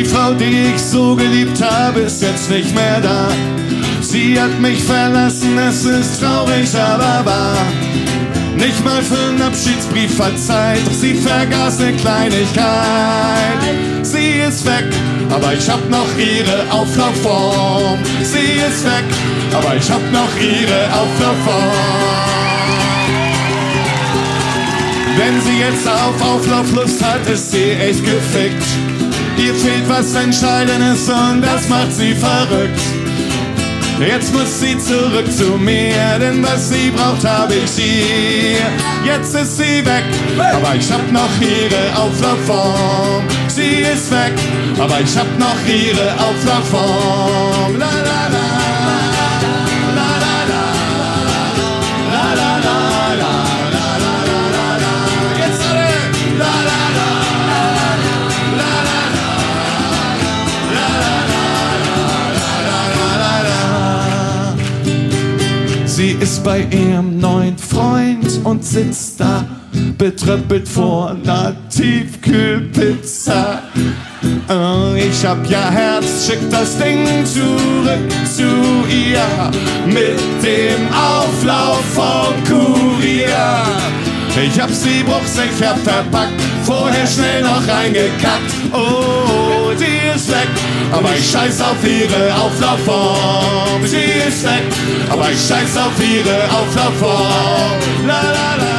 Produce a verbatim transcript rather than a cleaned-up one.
Frau, die ich so geliebt habe, ist jetzt nicht mehr da. Sie hat mich verlassen, es ist traurig, aber wahr. Nicht mal für einen Abschiedsbrief verzeiht, doch sie vergaß ne Kleinigkeit. Sie ist weg, aber ich hab noch ihre Auflaufform. Sie ist weg, aber ich hab noch ihre Auflaufform. Wenn sie jetzt auf Auflauflust hat, ist sie echt gefickt. Ihr fehlt was Entscheidendes und das macht sie verrückt. Jetzt muss sie zurück zu mir, denn was sie braucht, hab ich hier. Jetzt ist sie weg, aber ich hab noch ihre Auflaufform. Sie ist weg, aber ich hab noch ihre Auflaufform. La la la, la la la, la la la, la la la la. Jetzt alle, la la la, la la la, la la la, la la la. Sie ist bei ihrem neuen Freund und sitzt da betröppelt vor ner Tiefkühlpizza. Oh, ich hab ja Herz, schick das Ding zurück zu ihr mit dem Auflauf vom Kurier. Ich hab sie bruchsicher verpackt, vorher schnell noch reingekackt. Oh, die ist weg, aber ich scheiß auf ihre Auflaufform. Sie ist weg, aber ich scheiß auf ihre Auflaufform. La la la.